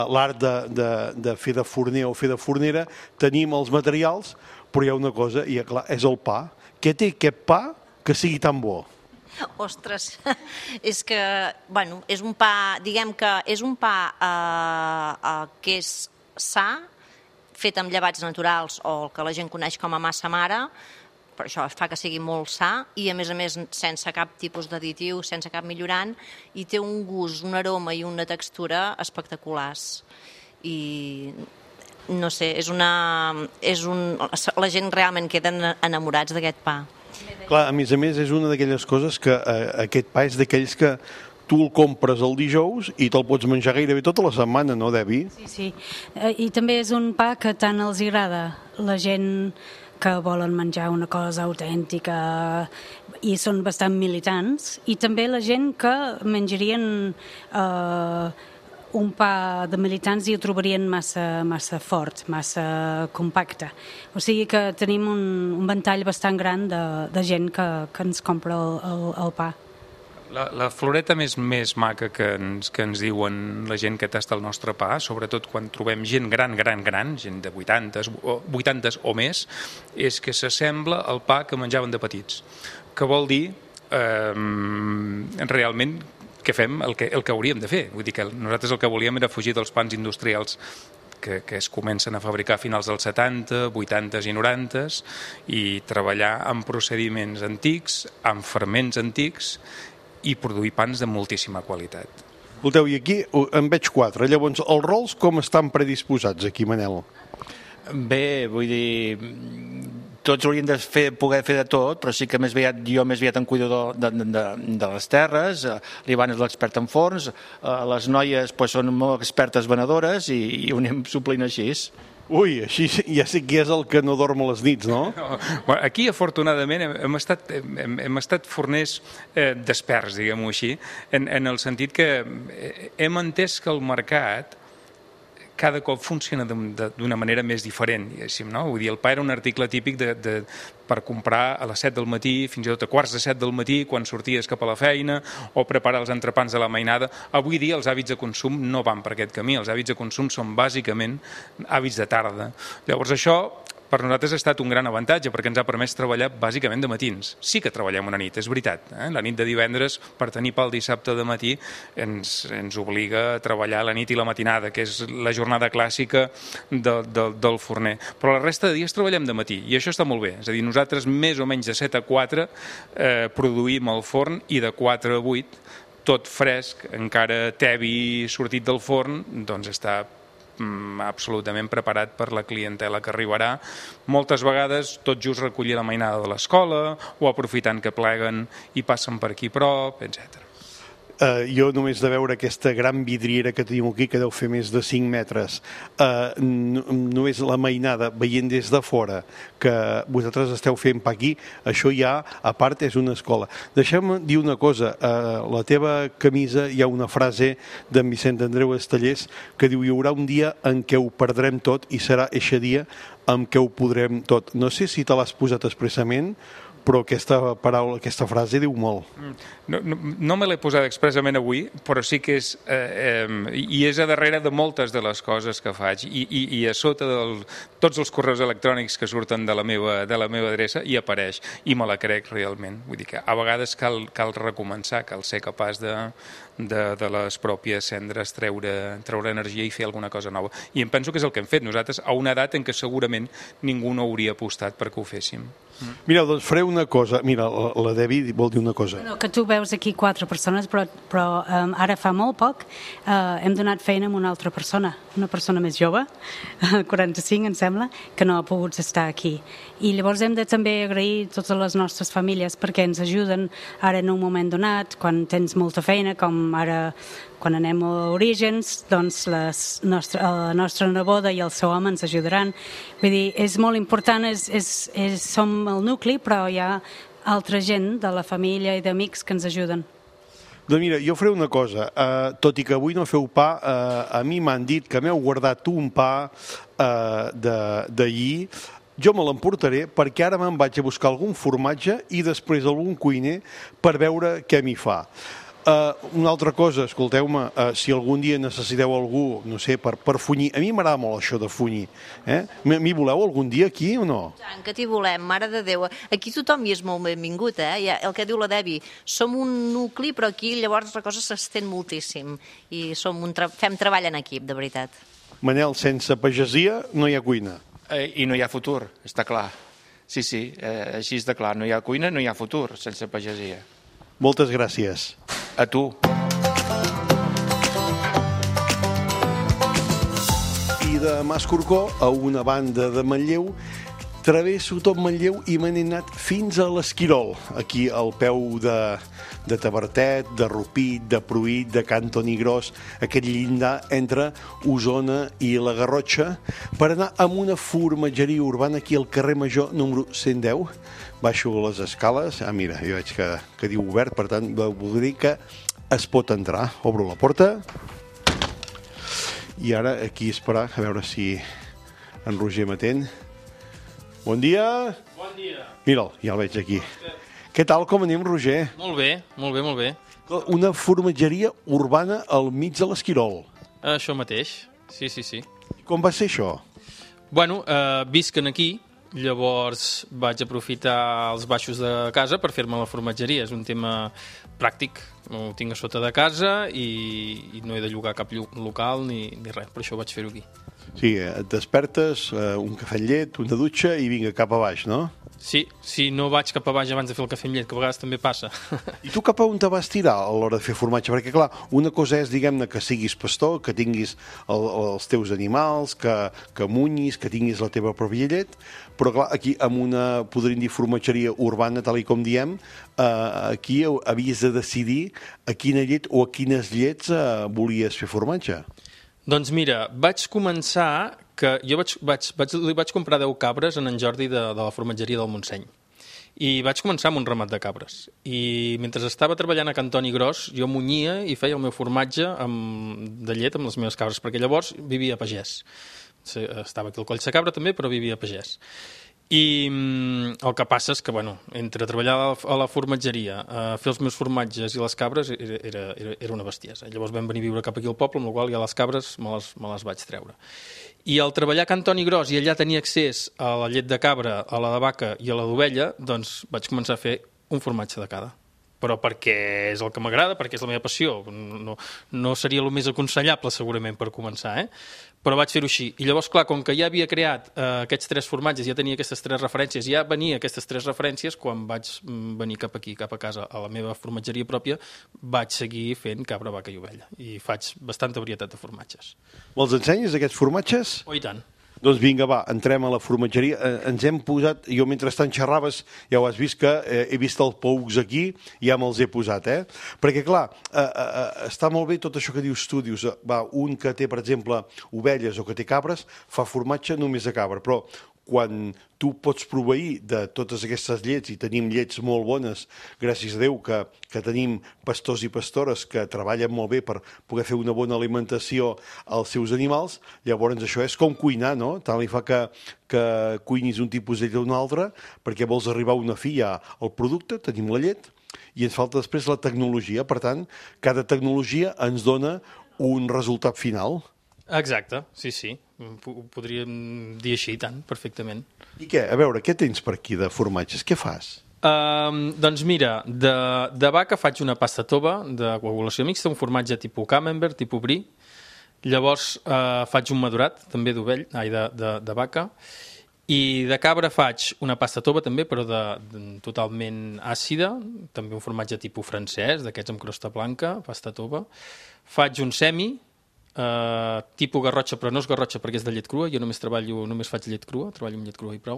de fer de forner o fer de fornera, tenim els materials, però hi ha una cosa, i clar, és el pa. Què té aquest pa que sigui tan bo? Ostres, és que, bueno, és un pa, diguem que és un pa que és sa, fet amb llevats naturals o el que la gent coneix com a massa mare, per això fa que sigui molt sa i a més sense cap tipus d'additiu, sense cap millorant, i té un gust, un aroma i una textura espectaculars. I no sé, la gent realment queda enamorats d'aquest pa. Clar, a més, és una d'aquelles coses que aquest pa és d'aquells que tu el compres el dijous i te'l pots menjar gairebé tota la setmana, no, Debbie? Sí. I també és un pa que tant els agrada la gent que volen menjar una cosa autèntica i són bastant militants, i també la gent que menjarien un pa de militants i ho trobarien massa fort, massa compacte. O sigui que tenim un ventall bastant gran de gent que ens compra el pa. La floreta més maca que ens diuen la gent que tasta el nostre pa, sobretot quan trobem gent gran, gent de 80 o més, és que s'assembla al pa que menjaven de petits. Que vol dir, realment, que fem el que hauríem de fer. Vull dir que nosaltres el que volíem era fugir dels pans industrials que es comencen a fabricar a finals dels 70, 80 i 90 i treballar amb procediments antics, amb ferments antics i produir pans de moltíssima qualitat. Escolteu, i aquí en veig 4. Llavors, els rols com estan predisposats aquí, Manel? Bé, vull dir, tots haurien de poder fer de tot, però sí que jo més aviat em cuido de les terres, l'Ivan és l'expert en forns, les noies són molt expertes venedores i ho anem suplint així. Ui, així ja sé qui és el que no dorm a les nits, no? Aquí, afortunadament, hem estat forners desperts, diguem-ho així, en el sentit que hem entès que el mercat cada cop funciona d'una manera més diferent, diguéssim, no? Vull dir, el pa era un article típic per comprar a les 7 del matí, fins i tot a quarts de 7 del matí, quan sorties cap a la feina, o preparar els entrepans de la mainada. Avui dia els hàbits de consum no van per aquest camí, els hàbits de consum són bàsicament hàbits de tarda. Llavors això per nosaltres ha estat un gran avantatge perquè ens ha permès treballar bàsicament de matins. Sí que treballem una nit, és veritat. La nit de divendres, per tenir pa el dissabte de matí, ens obliga a treballar la nit i la matinada, que és la jornada clàssica del forner. Però la resta de dies treballem de matí i això està molt bé. És a dir, nosaltres més o menys de 7 a 4 produïm al forn i de 4 a 8, tot fresc, encara tebi sortit del forn, doncs està absolutament preparat per la clientela que arribarà, moltes vegades tot just recollir la mainada de l'escola o aprofitant que pleguen i passen per aquí prop, etc. Jo només de veure aquesta gran vidriera que tenim aquí, que deu fer més de 5 metres, només la mainada, veient des de fora que vosaltres esteu fent pa aquí, això ja, a part, és una escola. Deixa'm dir una cosa, a la teva camisa hi ha una frase d'en Vicent Andreu Estellers que diu: hi haurà un dia en què ho perdrem tot i serà eixe dia en què ho podrem tot. No sé si te l'has posat expressament, però aquesta frase diu molt. No me l'he posat expressament avui, però sí que és i és a darrere de moltes de les coses que faig i a sota de tots els correus electrònics que surten de la meva adreça hi apareix, i me la crec realment. Vull dir que a vegades cal recomençar, cal ser capaç de les pròpies cendres treure energia i fer alguna cosa nova. I em penso que és el que hem fet nosaltres a una edat en què segurament ningú no hauria apostat perquè ho féssim. Mireu, doncs faré una cosa. Mira, la Debbie vol dir una cosa. No, que tu veus aquí 4 persones, però ara fa molt poc hem donat feina a una altra persona, una persona més jove, 45 em sembla, que no ha pogut estar aquí. I llavors hem de també agrair totes les nostres famílies perquè ens ajuden ara en un moment donat, quan tens molta feina, com ara quan anem a Orígens, doncs la nostra neboda i el seu home ens ajudaran. Vull dir, és molt important, som el nucli, però hi ha altra gent de la família i d'amics que ens ajuden. Doncs mira, jo faré una cosa. Tot i que avui no feu pa, a mi m'han dit que m'heu guardat un pa d'ahir. Jo me l'emportaré perquè ara me'n vaig a buscar algun formatge i després algun cuiner per veure què m'hi fa. Una altra cosa, escolteu-me, si algun dia necessiteu algú, no sé, per funyir, a mi m'agrada molt això de funyir, m'hi voleu algun dia aquí o no? Tant que t'hi volem, mare de Déu. Aquí tothom hi és molt benvingut, el que diu la Debbie, som un nucli, però aquí llavors la cosa s'estén moltíssim i fem treball en equip, de veritat. Manel, sense pagesia no hi ha cuina. I no hi ha futur, està clar. Sí, així és de clar, no hi ha cuina, no hi ha futur sense pagesia. Moltes gràcies. A tu. I de Mascorcó a una banda de Manlleu. Travesso tot Manlleu i me n'he anat fins a l'Esquirol, aquí al peu de Tavertet, de Rupit, de Pruit, de Cantoni Gros, aquest llindar entre Osona i la Garrotxa, per anar a una formatgeria urbana aquí al carrer Major número 110. Baixo les escales, mira, jo veig que diu obert, per tant, vol dir que es pot entrar. Obro la porta i ara aquí esperar a veure si en Roger m'atén. Bon dia. Bon dia. Mira'l, ja el veig aquí. Què tal, com anem, Roger? Molt bé, molt bé, molt bé. Una formatgeria urbana al mig de l'Esquirol. Això mateix, sí, sí, sí. Com va ser això? Bueno, visquen aquí, llavors vaig aprofitar els baixos de casa per fer-me la formatgeria. És un tema pràctic, ho tinc a sota de casa i no he de llogar cap local ni res, per això vaig fer-ho aquí. Sí, et despertes, un cafè amb llet, una dutxa i vinga cap a baix, no? Sí, no vaig cap a baix abans de fer el cafè amb llet, que a vegades també passa. I tu cap a on te vas tirar a l'hora de fer formatge? Perquè, clar, una cosa és, diguem-ne, que siguis pastor, que tinguis els teus animals, que munyis, que tinguis la teva pròpia llet, però, clar, aquí, amb una, podríem dir, formatgeria urbana, tal com diem, aquí havies de decidir a quina llet o a quines llets volies fer formatge. Doncs mira, vaig començar que jo li vaig comprar 10 cabres en Jordi de la formatgeria del Montseny i vaig començar amb un ramat de cabres i mentre estava treballant a Cantoni Gros jo munyia i feia el meu formatge de llet amb les meves cabres, perquè llavors vivia a pagès. Estava aquí al Coll de Cabra també, però vivia a pagès. I el que passa és que, bueno, entre treballar a la formatgeria, fer els meus formatges i les cabres, era una bestiesa. Llavors vam venir a viure cap aquí al poble, amb la qual ja les cabres me les vaig treure. I al treballar a Cantoni Gros i allà tenia accés a la llet de cabra, a la de vaca i a la d'ovella, doncs vaig començar a fer un formatge de cada. Però perquè és el que m'agrada, perquè és la meva passió. No seria el més aconsellable, segurament, per començar, però vaig fer-ho així. I llavors, clar, com que ja havia creat aquests 3 formatges, ja tenia aquestes 3 referències, ja venia aquestes 3 referències, quan vaig venir cap aquí, cap a casa, a la meva formatgeria pròpia, vaig seguir fent cabra, vaca i ovella. I faig bastanta varietat de formatges. Me'ls ensenyes, aquests formatges? Oh, i tant. Doncs vinga, va, entrem a la formatgeria. Ens hem posat, jo mentrestant xerraves, ja ho has vist que he vist el Pous aquí i ja me'ls he posat, Perquè, clar, està molt bé tot això que dius tu, dius, va, un que té, per exemple, ovelles o que té cabres, fa formatge només de cabra, però quan tu pots proveir de totes aquestes llets i tenim llets molt bones, gràcies a Déu que tenim pastors i pastores que treballen molt bé per poder fer una bona alimentació als seus animals, llavors això és com cuinar, no? Tant li fa que cuinis un tipus de llet o un altre, perquè vols arribar a una fi ja al producte, tenim la llet, i ens falta després la tecnologia. Per tant, cada tecnologia ens dona un resultat final. Exacte, sí. Ho podríem dir així, tant, perfectament. I què? A veure, què tens per aquí de formatges? Què fas? Doncs mira, de vaca faig una pasta tova de coagulació mixta, un formatge tipus camembert, tipus brie. Llavors faig un madurat, també de vaca. I de cabra faig una pasta tova també, però totalment àcida, també un formatge tipus francès, d'aquests amb crosta blanca, pasta tova. Faig un semi, tipus garrotxa, però no és garrotxa perquè és de llet crua, jo només faig llet crua, treballo amb llet crua i prou.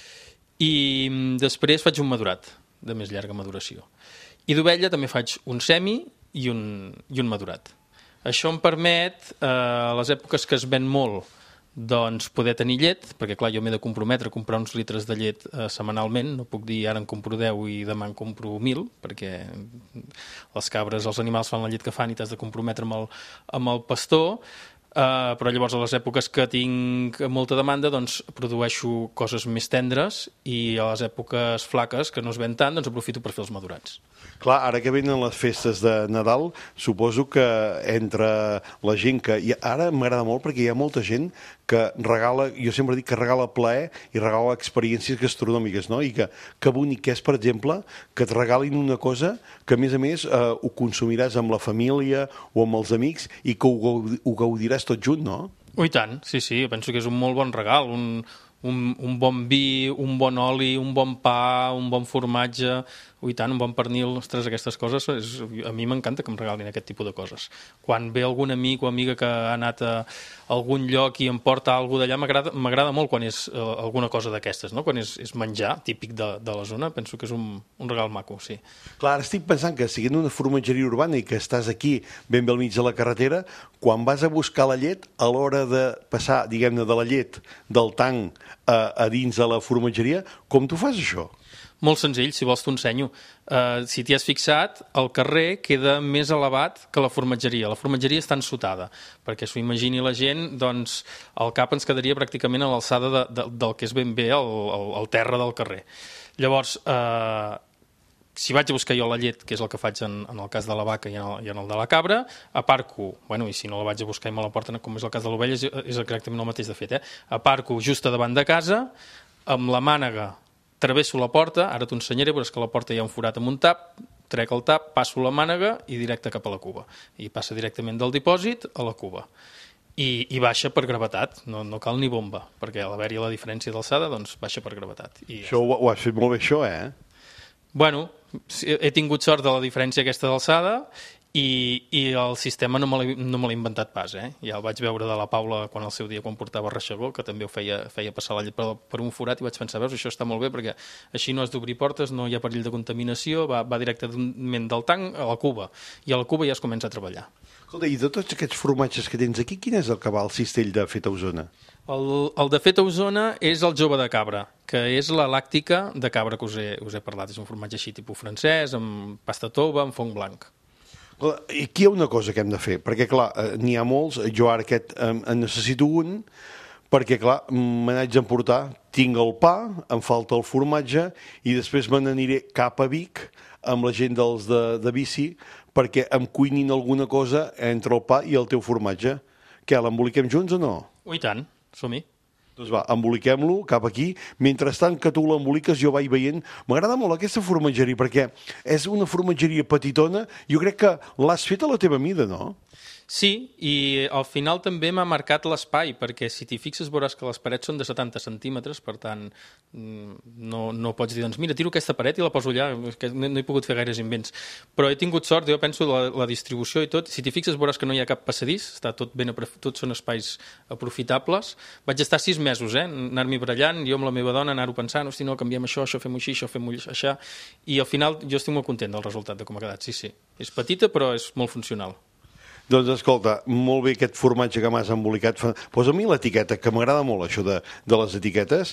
I després faig un madurat, de més llarga maduració. I d'ovella també faig un semi i un madurat. Això em permet, a les èpoques que es ven molt, doncs poder tenir llet, perquè clar, jo m'he de comprometre a comprar uns litres de llet setmanalment, no puc dir ara en compro 10 i demà en compro 1.000, perquè les cabres, els animals fan la llet que fan i t'has de comprometre amb el pastor, però llavors a les èpoques que tinc molta demanda doncs produeixo coses més tendres i a les èpoques flaques que no es ven tant doncs aprofito per fer els madurats. Clar, ara que venen les festes de Nadal, suposo que entre la gent que... I ara m'agrada molt perquè hi ha molta gent que regala, jo sempre dic que regala plaer i regala experiències gastronòmiques, no? I que bonic és, per exemple, que et regalin una cosa que, a més, ho consumiràs amb la família o amb els amics i que ho gaudiràs tot junt, no? I tant, sí, penso que és un molt bon regal, un bon vi, un bon oli, un bon pa, un bon formatge, Ui, tant, un bon pernil, ostres, aquestes coses, a mi m'encanta que em regalin aquest tipus de coses. Quan ve algun amic o amiga que ha anat a algun lloc i em porta alguna d'allà, m'agrada molt quan és alguna cosa d'aquestes, no? Quan és menjar típic de la zona, penso que és un regal maco, sí. Clar, ara estic pensant que siguent una formatgeria urbana i que estàs aquí ben bé al mig de la carretera, quan vas a buscar la llet, a l'hora de passar, diguem-ne, de la llet del tanc a dins de la formatgeria, com tu fas això? Molt senzill, si vols t'ho ensenyo. Si t'hi has fixat, el carrer queda més elevat que la formatgeria. La formatgeria està ensotada, perquè s'ho imagini la gent, doncs el cap ens quedaria pràcticament a l'alçada del que és ben bé el terra del carrer. Llavors, si vaig a buscar jo la llet, que és el que faig en el cas de la vaca i en el de la cabra, aparco, bueno, i si no la vaig a buscar i me la porten, com és el cas de l'ovella, és exactament el mateix de fet, aparco just a davant de casa, amb la mànega travesso la porta, ara t'ho ensenyaré, veuràs que a la porta hi ha un forat amb un tap, trec el tap, passo la mànega i directe cap a la cuba. I passa directament del dipòsit a la cuba. I baixa per gravetat, no cal ni bomba, perquè a l'haver-hi la diferència d'alçada, doncs baixa per gravetat. Això ho has fet molt bé, això, Bueno, he tingut sort de la diferència aquesta d'alçada i el sistema no me l'he inventat pas, Ja el vaig veure de la Paula quan al seu dia, quan portava reixegó, que també ho feia passar la llet per un forat, i vaig pensar, veus, això està molt bé, perquè així no has d'obrir portes, no hi ha perill de contaminació, va directament del tanc a la cuba, i a la cuba ja es comença a treballar. Escolta, i de tots aquests formatges que tens aquí, quin és el que va al cistell de fet a Osona? El de fet a Osona és el jove de cabra, que és la làctica de cabra que us he parlat. És un formatge així tipus francès, amb pasta tova, amb fong blanc. Aquí hi ha una cosa que hem de fer, perquè clar, n'hi ha molts, jo ara aquest en necessito un, perquè clar, me n'haig d'emportar, tinc el pa, em falta el formatge, i després me n'aniré cap a Vic amb la gent dels de bici, perquè em cuinin alguna cosa entre el pa i el teu formatge. Què, l'emboliquem junts o no? I tant, som-hi. Doncs va, emboliquem-lo cap aquí. Mentrestant que tu l'emboliques, jo vaig veient... M'agrada molt aquesta formatgeria, perquè és una formatgeria petitona. Jo crec que l'has fet a la teva mida, no? Sí, i al final també m'ha marcat l'espai, perquè si t'hi fixes veuràs que les parets són de 70 centímetres, per tant no pots dir, doncs mira, tiro aquesta paret i la poso allà, que no he pogut fer gaires invents. Però he tingut sort, jo penso, la distribució i tot. Si t'hi fixes veuràs que no hi ha cap passadís, està tots són espais aprofitables. Vaig estar 6 mesos, anar-m'hi barallant, jo amb la meva dona, anar-ho pensant, hosti, no, canviem això fem-ho així, això fem-ho així, i al final jo estic molt content del resultat de com ha quedat, sí. És petita, però és molt funcional. Doncs escolta, molt bé aquest formatge que m'has embolicat. Posa-m'hi l'etiqueta, que m'agrada molt això de les etiquetes,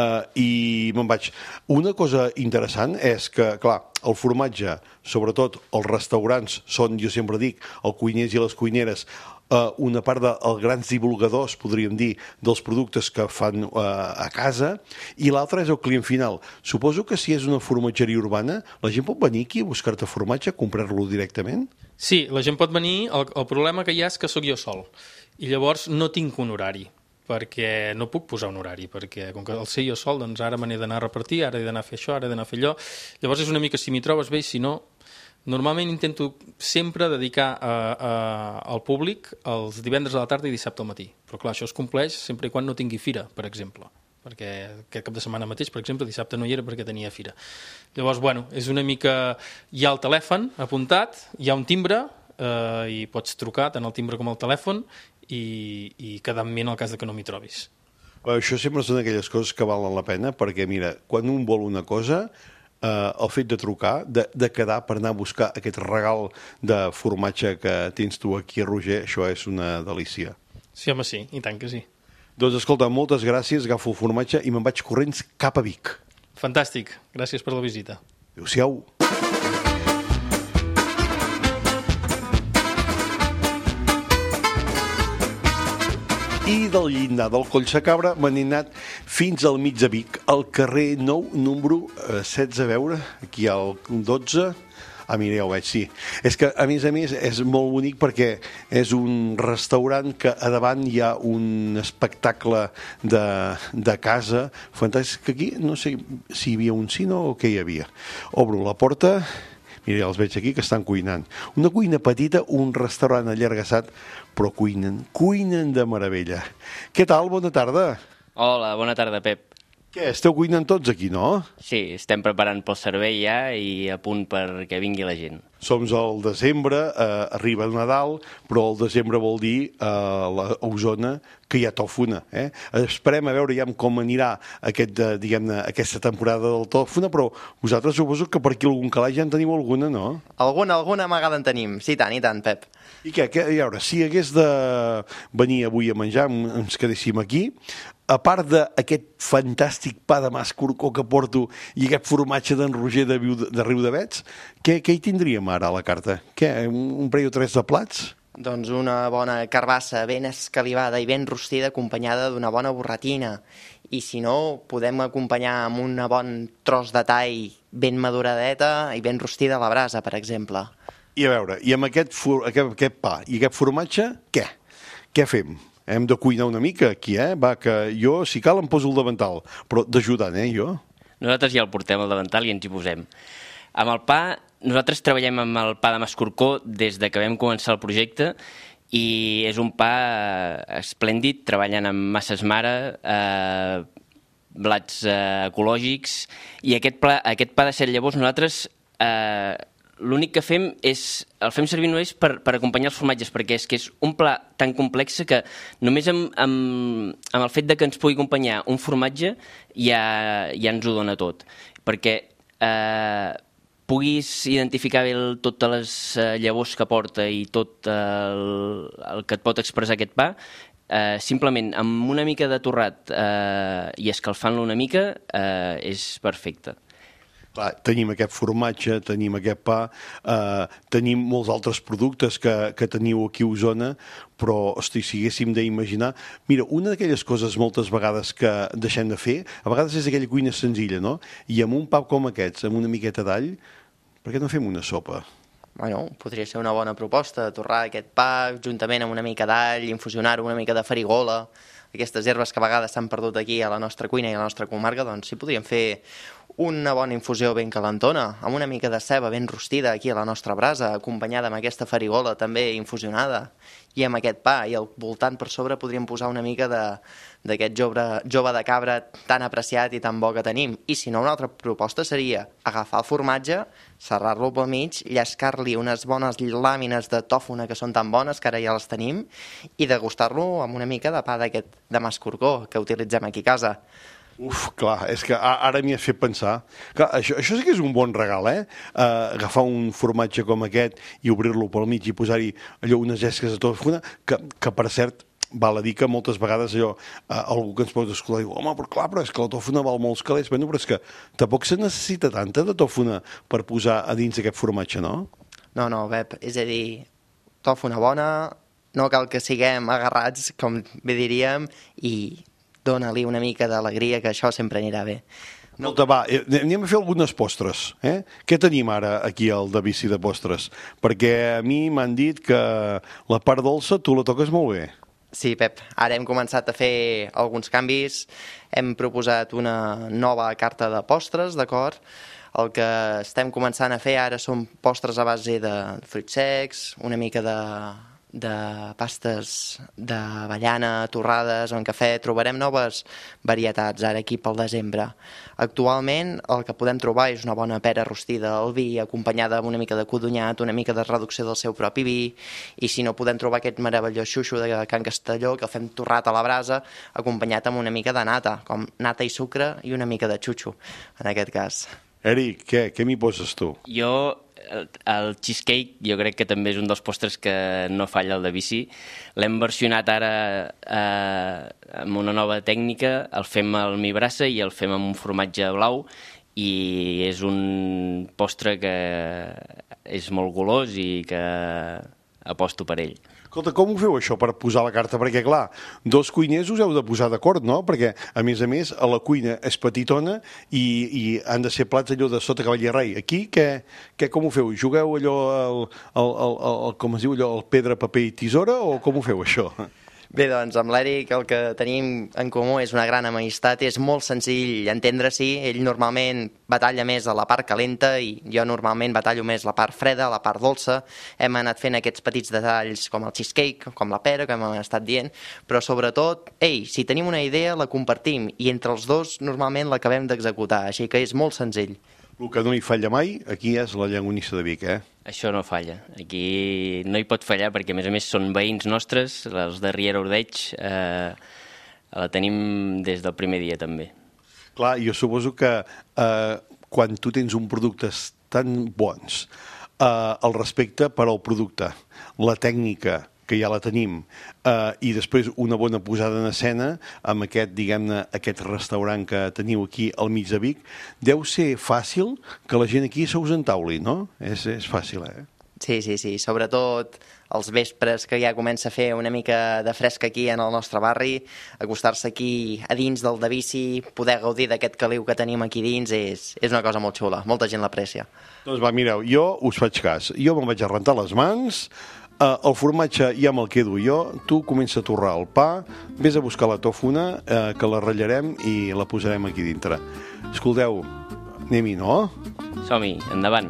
i me'n vaig. Una cosa interessant és que, clar, el formatge, sobretot els restaurants, són, jo sempre dic, els cuiners i les cuineres, una part dels grans divulgadors, podríem dir, dels productes que fan a casa, i l'altra és el client final. Suposo que si és una formatgeria urbana, la gent pot venir aquí a buscar-te formatge, a comprar-lo directament? Sí, la gent pot venir. El problema que hi ha és que sóc jo sol, i llavors no tinc un horari, perquè no puc posar un horari, perquè com que el sé jo sol, doncs ara me n'he d'anar a repartir, ara he d'anar a fer això, ara he d'anar a fer allò. Llavors és una mica si m'hi trobes bé, si no... Normalment intento sempre dedicar al públic els divendres a la tarda i dissabte al matí. Però clar, això es compleix sempre i quan no tingui fira, per exemple. Perquè aquest cap de setmana mateix, per exemple, dissabte no hi era perquè tenia fira. Llavors, bueno, és una mica... Hi ha el telèfon apuntat, hi ha un timbre, i pots trucar tant al timbre com al telèfon i quedar amb mi en el cas que no m'hi trobis. Això sempre són aquelles coses que valen la pena, perquè mira, quan un vol una cosa... el fet de trucar, de quedar per anar a buscar aquest regal de formatge que tens tu aquí, Roger, això és una delícia. Sí, home, sí, i tant que sí. Doncs escolta, moltes gràcies, agafo el formatge i me'n vaig corrents cap a Vic. Fantàstic, gràcies per la visita. Adéu-siau. I del llindar del Collsacabra me n'he anat fins al mig de Vic, al carrer 9, número 16, a veure, aquí al 12... mira, ja ho veig, sí. És que, a més, és molt bonic perquè és un restaurant que a davant hi ha un espectacle de casa fantàstic. Aquí no sé si hi havia un cine o què hi havia. Obro la porta... Mira, els veig aquí que estan cuinant. Una cuina petita, un restaurant allargassat, però cuinen de meravella. Què tal? Bona tarda. Hola, bona tarda, Pep. Què, esteu cuinant tots aquí, no? Sí, estem preparant pel servei ja i a punt perquè vingui la gent. Som al desembre, arriba el Nadal, però el desembre vol dir a Osona que hi ha tòfona. Esperem a veure ja com anirà aquesta temporada del tòfona, però vosaltres suposo que per aquí algun calaix ja en teniu alguna, no? Alguna amagada en tenim, sí, i tant, Pep. I què, a veure, si hagués de venir avui a menjar, ens quedéssim aquí, a part d'aquest fantàstic pa de mascorcó que porto i aquest formatge d'en Roger de Riudavets, què hi tindríem ara a la carta? Què, un parell o tres de plats? Doncs una bona carbassa ben escalivada i ben rostida acompanyada d'una bona borratina. I si no, podem acompanyar amb un bon tros de tall ben maduradeta i ben rostida a la brasa, per exemple. I a veure, i amb aquest pa i aquest formatge, què? Què fem? Hem de cuinar una mica aquí, Va, que jo, si cal, em poso el davantal, però d'ajudant, jo? Nosaltres ja el portem al davantal i ens hi posem. Amb el pa, nosaltres treballem amb el pa de mascorcó des de que vam començar el projecte i és un pa esplèndid, treballant amb masses mare, blats ecològics, i aquest pa de 7 llavors nosaltres l'únic que fem el fem servir només per acompanyar els formatges, perquè és que és un pla tan complex que només amb el fet de que ens pugui acompanyar un formatge ja ens ho dona tot, perquè puguis identificar bé totes les llavors que porta i tot el que et pot expressar aquest pa, simplement amb una mica de torrat i escalfant-lo una mica és perfecte. Clar, tenim aquest formatge, tenim aquest pa, tenim molts altres productes que teniu aquí a Osona, però, hosti, si haguéssim d'imaginar... Mira, una d'aquelles coses moltes vegades que deixem de fer, a vegades és aquella cuina senzilla, no? I amb un pa com aquests, amb una miqueta d'all, per què no fem una sopa? Bueno, podria ser una bona proposta, torrar aquest pa juntament amb una mica d'all, infusionar-ho una mica de farigola, aquestes herbes que a vegades s'han perdut aquí a la nostra cuina i a la nostra comarca, doncs sí podríem fer una bona infusió ben calentona, amb una mica de ceba ben rostida aquí a la nostra brasa, acompanyada amb aquesta farigola també infusionada, i amb aquest pa, i al voltant per sobre podríem posar una mica d'aquest jove de cabra tan apreciat i tan bo que tenim. I si no, una altra proposta seria agafar el formatge, serrar-lo pel mig, llescar-li unes bones làmines de tòfona que són tan bones, que ara ja les tenim, i degustar-lo amb una mica de pa d'aquest de mascorcó que utilitzem aquí a casa. Uf, clar, és que ara m'hi has fet pensar. Clar, això sí que és un bon regal, agafar un formatge com aquest i obrir-lo pel mig i posar-hi allò unes llesques de tòfona, que per cert, val a dir que moltes vegades algú que ens pot escoltar diu, home, però és que la tòfona val molts calés, però és que tampoc se necessita tanta de tòfona per posar a dins aquest formatge, no? No, Pep, és a dir, tòfona bona, no cal que siguem agarrats, com bé diríem, i dona-li una mica d'alegria, que això sempre anirà bé. Escolta, va, anem a fer algunes postres. Què tenim ara aquí al de Bici de Postres? Perquè a mi m'han dit que la part dolça tu la toques molt bé. Sí, Pep, ara hem començat a fer alguns canvis, hem proposat una nova carta de postres, d'acord? El que estem començant a fer ara són postres a base de fruits secs, una mica de pastes d'avellana, torrades o en cafè. Trobarem noves varietats ara aquí pel desembre. Actualment el que podem trobar és una bona pera rostida al vi, acompanyada amb una mica de codonyat, una mica de reducció del seu propi vi, i si no podem trobar aquest meravellós xuxo de Can Castelló, que el fem torrat a la brasa, acompanyat amb una mica de nata, com nata i sucre i una mica de xuxo, en aquest cas. Eric, què m'hi poses tu? Jo el cheesecake jo crec que també és un dels postres que no falla el de Bici. L'hem versionat ara amb una nova tècnica, el fem al mi brasa i el fem amb un formatge blau, i és un postre que és molt golós i que aposto per ell. Escolta, com ho feu això per posar la carta? Perquè, clar, dos cuiners us heu de posar d'acord, no? Perquè, a més, a la cuina és petitona i han de ser plats allò de sota cavall i rei. Aquí, com ho feu? Jugueu allò, com es diu allò, el pedra, paper i tisora, o com ho feu, això? Bé, doncs amb l'Eric el que tenim en comú és una gran amistat, és molt senzill entendre-s'hi, ell normalment batalla més a la part calenta i jo normalment batallo més la part freda, la part dolça, hem anat fent aquests petits detalls com el cheesecake, com la pera, com hem estat dient, però sobretot, si tenim una idea la compartim i entre els dos normalment l'acabem d'executar, així que és molt senzill. El que no hi falla mai, aquí és la Llonganissa de Vic, Això no falla. Aquí no hi pot fallar perquè, a més, són veïns nostres, els de Riera Ordeig, la tenim des del primer dia, també. Clar, jo suposo que quan tu tens un productes tan bons, el respecte per al producte, la tècnica, que ja la tenim, i després una bona posada en escena amb aquest, diguem-ne, aquest restaurant que teniu aquí al mig de Vic, deu ser fàcil que la gent aquí se us entauli, no? És fàcil, Sí, sobretot els vespres que ja comença a fer una mica de fresc aquí en el nostre barri, acostar-se aquí a dins del de bici, poder gaudir d'aquest caliu que tenim aquí dins és una cosa molt xula, molta gent l'aprecia. Doncs va, mireu, jo us faig cas, jo me'n vaig a rentar les mans, el formatge ja me'l quedo jo, tu comença a torrar el pa, vés a buscar la tòfona, que la ratllarem i la posarem aquí dintre. Escolteu, anem-hi, no? Som-hi, endavant.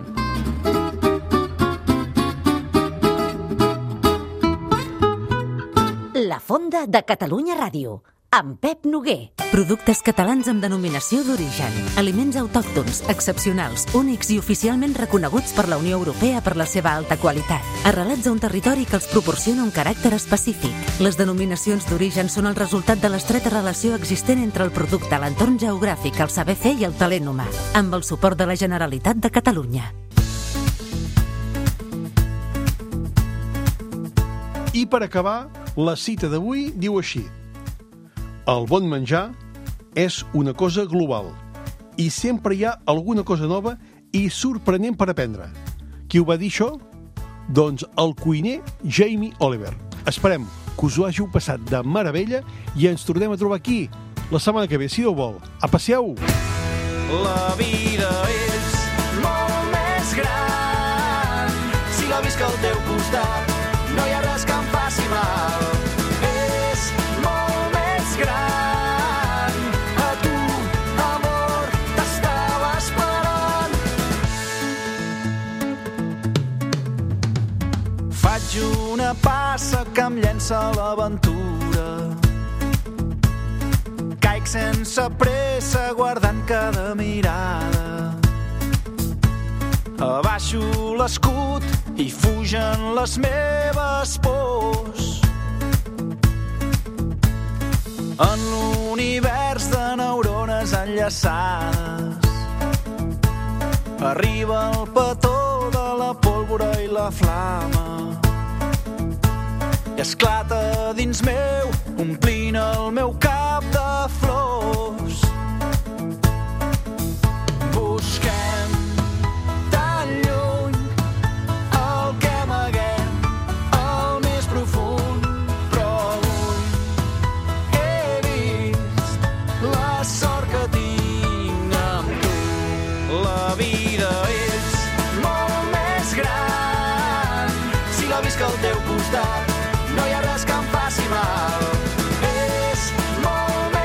La Fonda de Catalunya Ràdio, amb Pep Noguer. Productes catalans amb denominació d'origen. Aliments autòctons, excepcionals, únics i oficialment reconeguts per la Unió Europea per la seva alta qualitat. Arrelats a un territori que els proporciona un caràcter específic. Les denominacions d'origen són el resultat de l'estreta relació existent entre el producte, l'entorn geogràfic, el saber fer i el talent humà. Amb el suport de la Generalitat de Catalunya. I per acabar, la cita d'avui diu així: el bon menjar és una cosa global i sempre hi ha alguna cosa nova i sorprenent per aprendre. Qui ho va dir això? Doncs el cuiner Jamie Oliver. Esperem que us ho hàgiu passat de meravella i ens tornem a trobar aquí la setmana que ve, si Déu vol. Passeu! La vida és molt més gran si la visc al teu costat. No hi ha res que em faci mal. És molt més gran. A tu, amor, t'estava esperant. Faig una passa que em llença a l'aventura. Caic sense pressa guardant cada mirada. Abaixo l'escut i fugen les meves pors. En l'univers de neurones enllaçades arriba el petó de la pólvora i la flama i esclata dins meu, omplint el meu cap de flors. Busquem tan lluny el que amaguem al més profund, però avui he vist la sort que tinc amb tu. La vida és molt més gran si la visc al teu costat. No hi ha res que em faci mal. És molt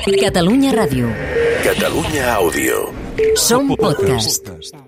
Catalunya Ràdio. Catalunya Àudio. Som podcast.